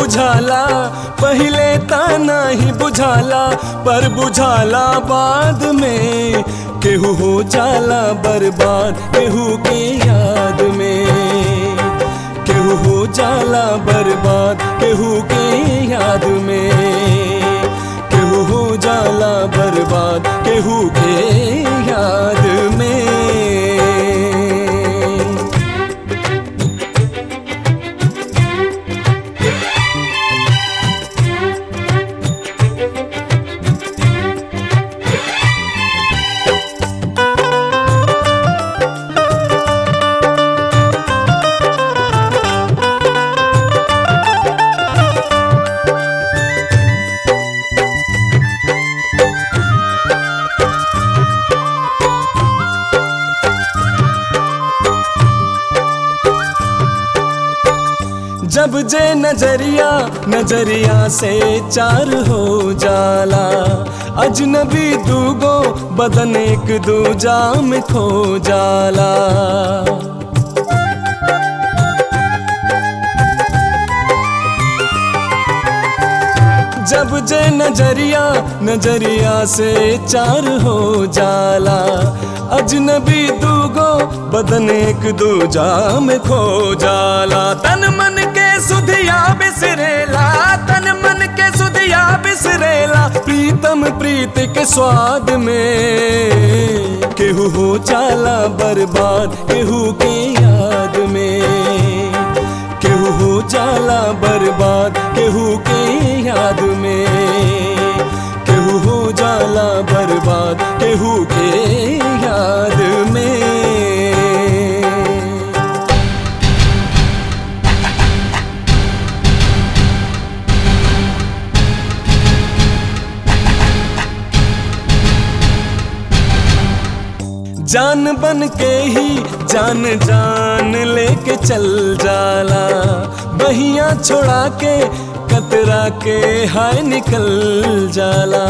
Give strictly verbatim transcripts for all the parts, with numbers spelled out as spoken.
बुझाला, पहिले ता नाही बुझाला, पर बुझाला बाद में। केहू हो जाला बर्बाद केहू के याद में, केहू हो जाला बर्बाद केहू के याद में, केहू हो जाला बर्बाद केहू के याद में। जब जे नजरिया नजरिया से चार हो जाला, अजनबी दूगो बदन एक दूजा में खो जाला। जब जे नजरिया नजरिया से चार हो जाला, अजनबी दूगो बदन एक दूजा में खो जाला। तन मन के सुधिया बिसरेला, तन मन के सुधिया बिसरेला, प्रीतम प्रीत के स्वाद में। केहू हो जाला बर्बाद केहू के याद में, केहू हो जाला बर्बाद केहू के याद में, केहू हो जाला बर्बाद केहू के याद में। जान बन के ही जान जान लेके चल जाला, बहिया छोड़ा के कतरा के हाय निकल जाला।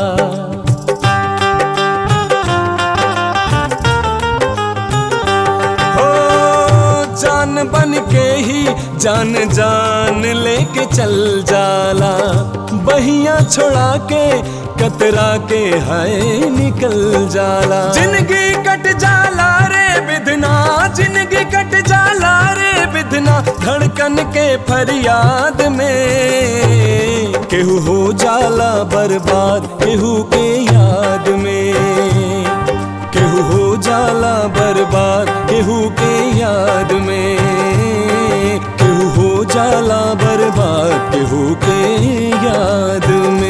हो जान बन के ही जान जान लेके चल जाला, बहिया छोड़ा के कतरा के हाय निकल जाला। जिंदगी कट जाला रे बिधना, जिंदगी कट जाला रे बिधना, धड़कन के फरियाद में। केहू हो जाला बर्बाद केहू के याद में, केहू हो जाला बर्बाद केहू के याद में, केहू हो जाला बर्बाद केहू के याद में।